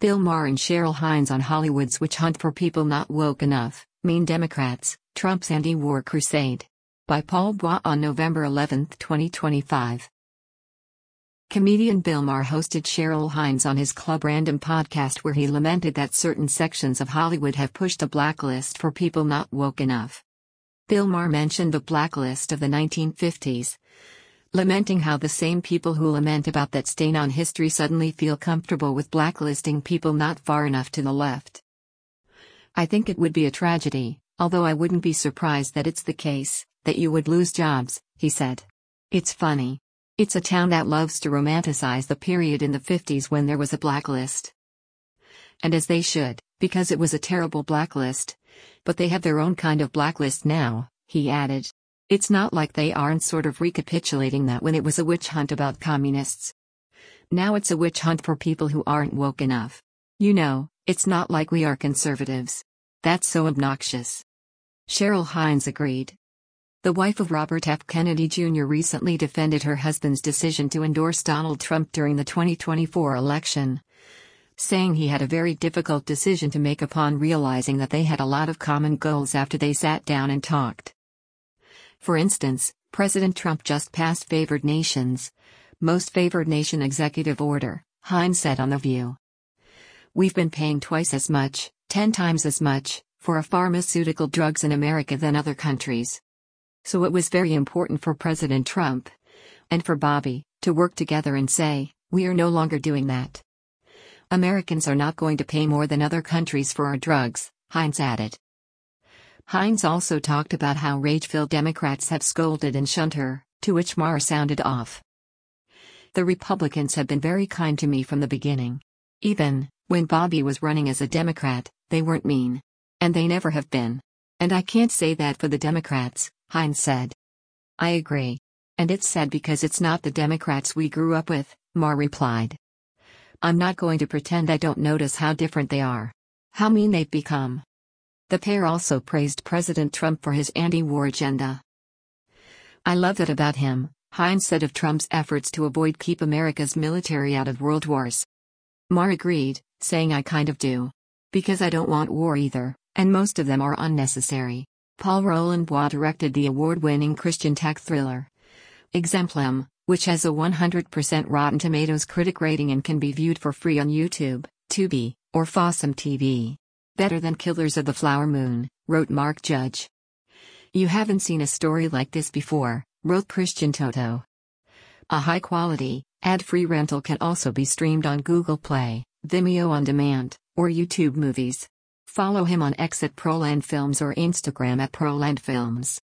Bill Maher and Cheryl Hines on Hollywood's witch hunt for people not woke enough, mean Democrats, Trump's anti-war crusade. By Paul Bois on November 11, 2025. Comedian Bill Maher hosted Cheryl Hines on his Club Random podcast where he lamented that certain sections of Hollywood have pushed a blacklist for people not woke enough. Bill Maher mentioned the blacklist of the 1950s, lamenting how the same people who lament about that stain on history suddenly feel comfortable with blacklisting people not far enough to the left. I think it would be a tragedy, although I wouldn't be surprised that it's the case, that you would lose jobs, he said. It's funny. It's a town that loves to romanticize the period in the 50s when there was a blacklist. And as they should, because it was a terrible blacklist. But they have their own kind of blacklist now, he added. It's not like they aren't sort of recapitulating that when it was a witch hunt about communists. Now it's a witch hunt for people who aren't woke enough. You know, it's not like we are conservatives. That's so obnoxious. Cheryl Hines agreed. The wife of Robert F. Kennedy Jr. recently defended her husband's decision to endorse Donald Trump during the 2024 election, saying he had a very difficult decision to make upon realizing that they had a lot of common goals after they sat down and talked. For instance, President Trump just passed Favored Nations, Most Favored Nation Executive Order, Hines said on The View. We've been paying twice as much, 10 times as much, for pharmaceutical drugs in America than other countries. So it was very important for President Trump, and for Bobby, to work together and say, we are no longer doing that. Americans are not going to pay more than other countries for our drugs, Hines added. Hines also talked about how rage-filled Democrats have scolded and shunned her, to which Maher sounded off. The Republicans have been very kind to me from the beginning. Even when Bobby was running as a Democrat, they weren't mean. And they never have been. And I can't say that for the Democrats, Hines said. I agree. And it's sad because it's not the Democrats we grew up with, Maher replied. I'm not going to pretend I don't notice how different they are. How mean they've become. The pair also praised President Trump for his anti-war agenda. I love that about him, Hines said of Trump's efforts to keep America's military out of world wars. Maher agreed, saying I kind of do. Because I don't want war either, and most of them are unnecessary. Paul Roland Bois directed the award-winning Christian tech thriller Exemplum, which has a 100% Rotten Tomatoes critic rating and can be viewed for free on YouTube, Tubi, or Fossum TV. Better than Killers of the Flower Moon, wrote Mark Judge. You haven't seen a story like this before, wrote Christian Toto. A high-quality, ad-free rental can also be streamed on Google Play, Vimeo On Demand, or YouTube Movies. Follow him on X at Proland Films or Instagram at Proland Films.